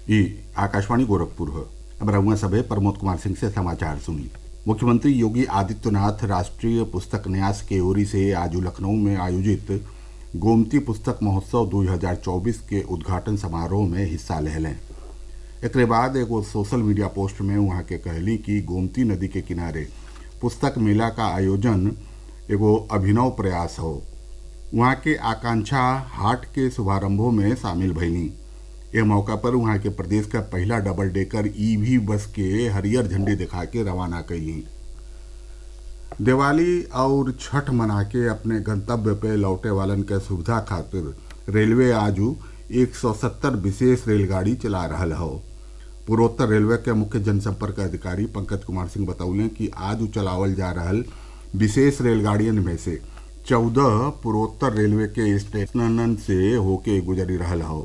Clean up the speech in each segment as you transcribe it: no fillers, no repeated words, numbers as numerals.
ये आकाशवाणी गोरखपुर है। अब रहुआ सभे प्रमोद कुमार सिंह से समाचार सुनी। मुख्यमंत्री योगी आदित्यनाथ राष्ट्रीय पुस्तक न्यास के ओरी से आज लखनऊ में आयोजित गोमती पुस्तक महोत्सव 2024 के उद्घाटन समारोह में हिस्सा ले लें। एक बाद एगो सोशल मीडिया पोस्ट में वहाँ के कहली कि गोमती नदी के किनारे पुस्तक मेला का आयोजन एगो अभिनव प्रयास हो। वहाँ के आकांक्षा हाट के शुभारंभों में शामिल भईनी। यह मौका पर वहाँ के प्रदेश का पहला डबल डेकर ईवी बस के हरियर झंडी दिखा के रवाना कैली। दिवाली और छठ मना के अपने गंतव्य पे लौटे वालन के सुविधा खातिर रेलवे आजू 170 विशेष रेलगाड़ी चला रहा हो। पूर्वोत्तर रेलवे के मुख्य जनसंपर्क अधिकारी पंकज कुमार सिंह बतौले कि आज चलावल जा रहल विशेष रेलगाड़ियन में से 14 पूर्वोत्तर रेलवे के स्टेशनन से होके गुजरी रहल हो।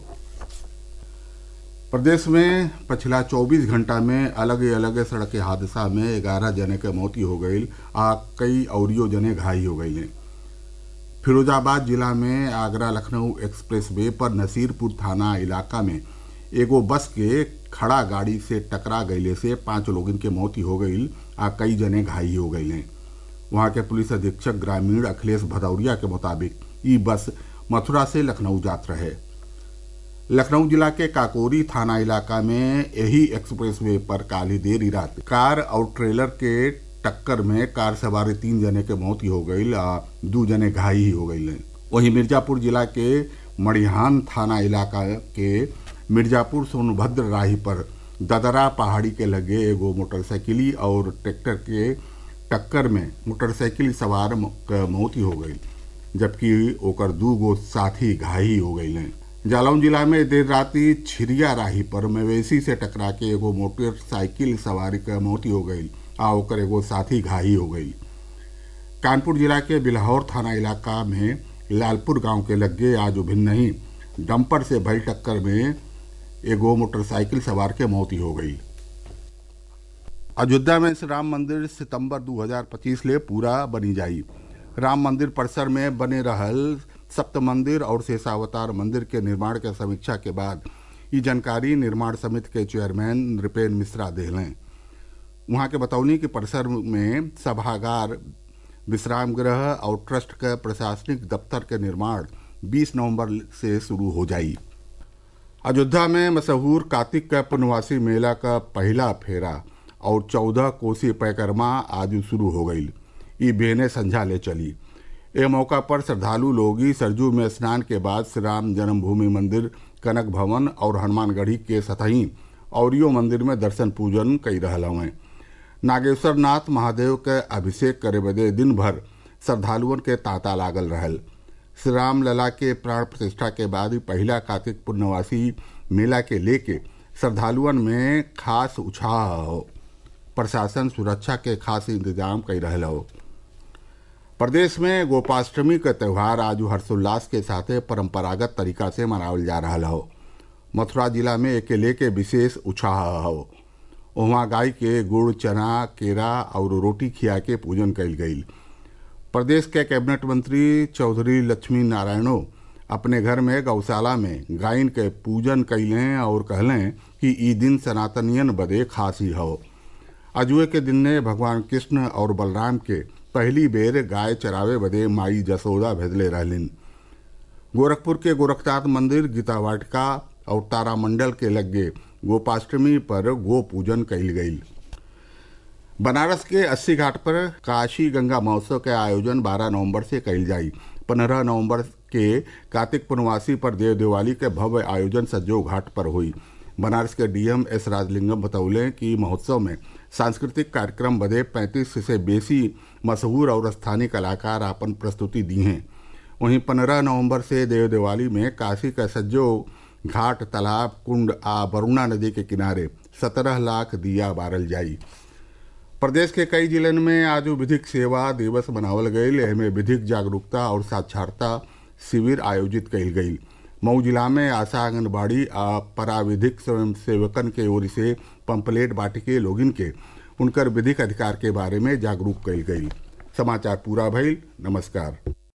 प्रदेश में पिछला 24 घंटा में अलग अलग सड़क हादसा में 11 जने के मौत हो गई आ कई औरियो जने घायल हो गई हैं। फिरोजाबाद जिला में आगरा लखनऊ एक्सप्रेस वे पर नसीरपुर थाना इलाका में एगो बस के खड़ा गाड़ी से टकरा गईले से 5 लोगन के मौत हो गई आ कई जने घायल हो गई हैं। वहाँ के पुलिस अधीक्षक ग्रामीण अखिलेश भदौरिया के मुताबिक ये बस मथुरा से लखनऊ जात रहे। लखनऊ जिला के काकोरी थाना इलाका में यही एक्सप्रेस वे पर काली देर रात कार और ट्रेलर के टक्कर में कार सवार 3 जने के मौत हो गई आ 2 जने घायल हो गई। वहीं मिर्जापुर जिला के मड़िहान थाना इलाका के मिर्जापुर सोनभद्र राही पर ददरा पहाड़ी के लगे एगो मोटरसाइकिली और ट्रैक्टर के टक्कर में मोटरसाइकिल सवार मौत हो गई, जबकि ओकर 2 गो साथी घायल हो गई। जालौन जिला में देर राती छिरिया राही पर मवेशी से टकरा के एगो मोटरसाइकिल सवारी के मौत हो गई आ ओकर एगो साथी घायल हो गई। कानपुर जिला के बिल्हौर थाना इलाका में लालपुर गांव के लगे आज भिन्न ही डंपर से भई टक्कर में एगो मोटरसाइकिल सवार के मौत हो गई। अयोध्या में श्री राम मंदिर सितंबर 2025 ले पूरा बनी जाई। राम मंदिर परिसर में बने रहल सप्त मंदिर और शेषावतार मंदिर के निर्माण के समीक्षा के बाद ये जानकारी निर्माण समिति के चेयरमैन नृपेन मिश्रा देहलें। वहाँ के बतौनी कि परिसर में सभागार, विश्राम गृह और ट्रस्ट के प्रशासनिक दफ्तर के निर्माण 20 नवंबर से शुरू हो जाई। अयोध्या में मशहूर कार्तिक का पूर्णवासी मेला का पहला फेरा और 14 कोसी परिक्रमा आज शुरू हो गई। ये बेने संझा ले चली। यह मौका पर श्रद्धालु लोग सरजू में स्नान के बाद श्री राम जन्मभूमि मंदिर, कनक भवन और हनुमानगढ़ी के सतही औरियो मंदिर में दर्शन पूजन कई रहा हुए। नागेश्वर नाथ महादेव के अभिषेक करे बदे दिन भर श्रद्धालुओं के तांता लागल रहल। श्री राम लला के प्राण प्रतिष्ठा के बाद पहला कार्तिक पूर्णवासी मेला के लेके श्रद्धालुओं में खास उत्साह हो। प्रशासन सुरक्षा के खास इंतजाम कर रहा हो। प्रदेश में गोपाष्टमी का त्यौहार आज हर्षोल्लास के साथ परंपरागत तरीका से मनावल जा रहा हो। मथुरा जिला में एक लेके विशेष उत्साह हो। वहाँ गाय के गुड़, चना, केरा और रोटी खिया के पूजन कल गई। प्रदेश के कैबिनेट मंत्री चौधरी लक्ष्मी नारायणो अपने घर में गौशाला में गायन के पूजन कैलें और कहलें कि ई दिन सनातनियन बदे खास ही हो। अजुए के दिन ने भगवान कृष्ण और बलराम के पहली बेर गाय चरावे बदे माई जसोदा भेजले रहलिन। गोरखपुर के गोरखनाथ मंदिर, गीता वाटिका और तारामंडल के लगे गोपाष्टमी पर गो पूजन कइल गई। बनारस के 80 घाट पर काशी गंगा महोत्सव के आयोजन 12 नवंबर से कइल जाई। 15 नवंबर के कार्तिक पूर्णवासी पर देव दिवाली के भव्य आयोजन सज्जो घाट पर हुई। बनारस के डीएम एस राजलिंगम बतौले कि महोत्सव में सांस्कृतिक कार्यक्रम बदे 35 से बेसी मशहूर और स्थानीय कलाकार अपन प्रस्तुति दी हैं। वहीं 15 नवंबर से देव दिवाली में काशी का सज्जो घाट, तालाब, कुंड आ वरुणा नदी के किनारे 17 लाख दिया बारल जाई। प्रदेश के कई जिलन में आज विधिक सेवा दिवस मनावल गईल। एमे विधिक जागरूकता और साक्षरता शिविर आयोजित कइल गई। मऊ जिला में आशा, आंगनबाड़ी आ पराविधिक स्वयंसेवकन के ओर से पंपलेट बांट के लोगिन के उनकर विधिक अधिकार के बारे में जागरूक कइल गई। समाचार पूरा भइल। नमस्कार।